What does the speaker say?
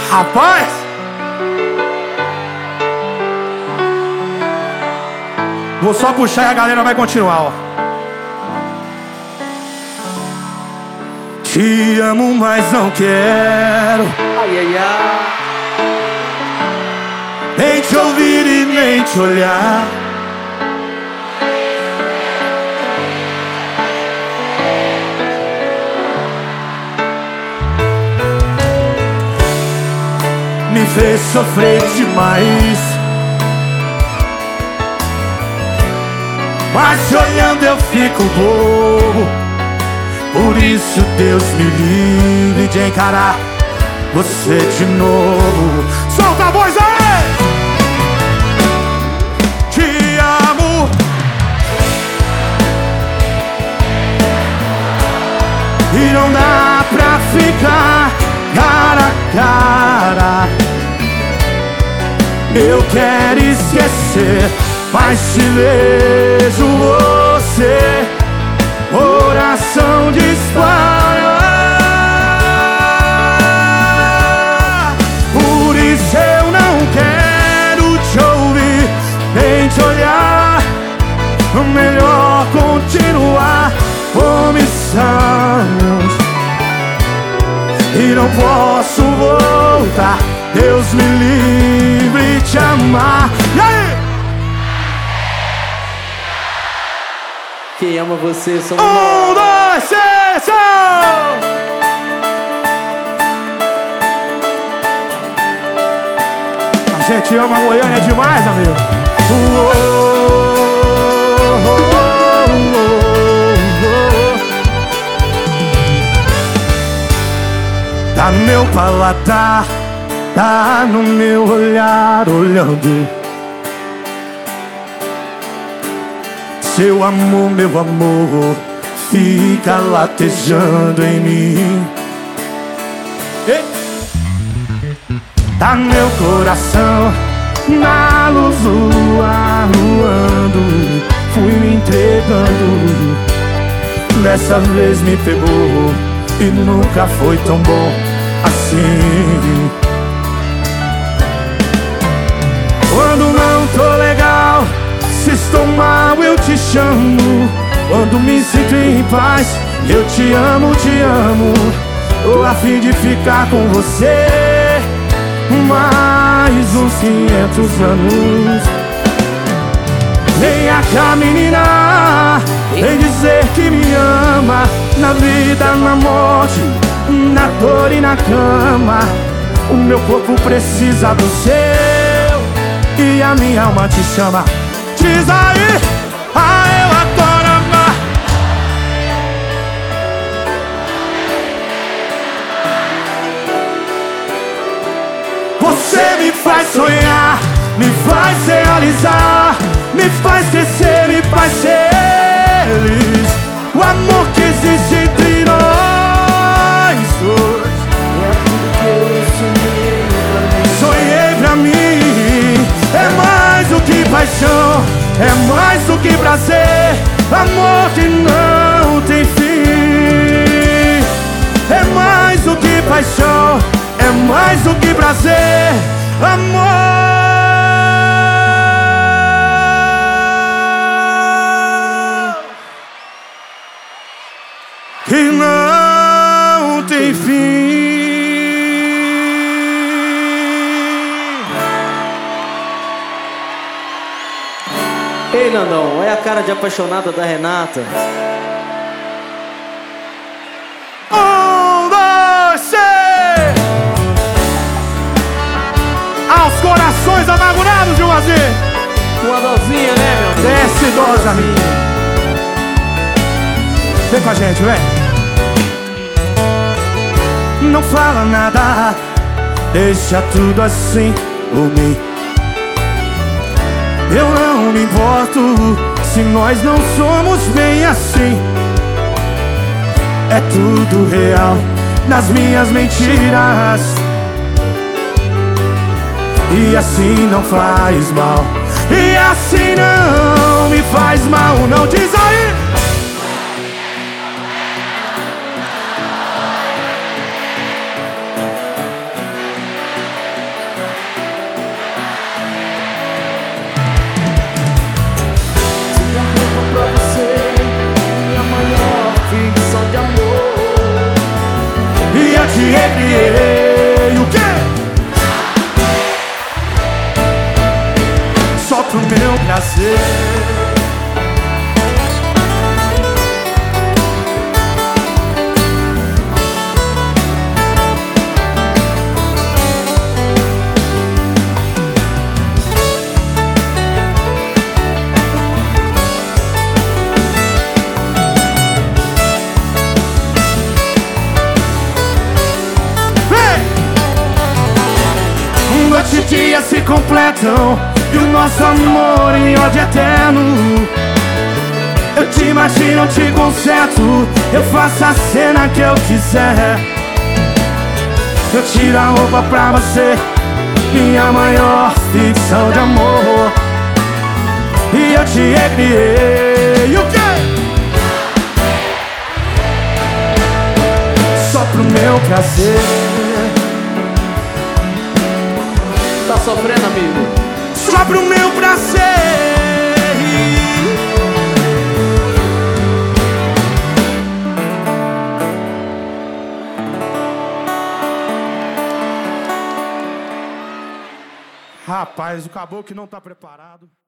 Rapaz! Vou só puxar e a galera vai continuar, ó. Te amo, mas não quero. Ai, ai, ai. Nem te ouvir e nem te olhar. Me fez sofrer demais, mas te olhando eu fico bobo. Por isso Deus me livre de encarar você de novo. Solta a voz aí! Te amo, e não dá pra ficar cara a cara. Eu quero esquecer, mas te vejo você, coração dispara. Por isso eu não quero te ouvir, nem te olhar. Melhor continuar como estamos, e não posso voltar. Deus me livre de te amar. E aí? Quem ama você somos nós. 2, 3, A gente ama Goiânia demais, amigo. Tá no meu paladar, tá no meu olhar olhando. Seu amor, meu amor, fica latejando em mim. Tá no meu coração, na luz do luar voando. Fui me entregando, dessa vez me pegou, e nunca foi tão bom assim. Quando não tô legal, se estou mal eu te chamo. Quando me sinto em paz, eu te amo, te amo. Tô a fim de ficar com você mais uns 500 anos. Venha cá, menina, vem dizer que me ama. Na vida, na morte, na dor e na cama. O meu corpo precisa do seu, e a minha alma te chama. Diz aí, eu adoro amar. Você me faz sonhar, me faz realizar, me faz crescer, me faz ser feliz. O amor que existe entre nós dois é tudo que eu sonhei pra mim. É mais do que paixão, é mais do que prazer. Amor que não tem fim. É mais do que paixão, é mais do que prazer. Amor que não tem fim. Ei, Nandão, é a cara de apaixonada da Renata. 1, 2, 3. Aos corações amargurados de Juazeiro. Uma dosinha, né, meu Deus? Desce dose, amigo. Vem com a gente, vem. Não fala nada, deixa tudo assim por mim. Eu não me importo se nós não somos bem assim. É tudo real nas minhas mentiras, e assim não faz mal, e assim não me faz mal. Não diz aí. te recriei. O quê? Só pro meu prazer. Noite e dia se completam e o nosso amor em ódio eterno. Eu te imagino, te conserto, eu faço a cena que eu quiser. Eu tiro a roupa pra você, minha maior ficção de amor. E eu te recriei. O quê? Só pro meu prazer. Tá sofrendo, amigo? Só pro meu prazer. Rapaz, o caboclo não tá preparado.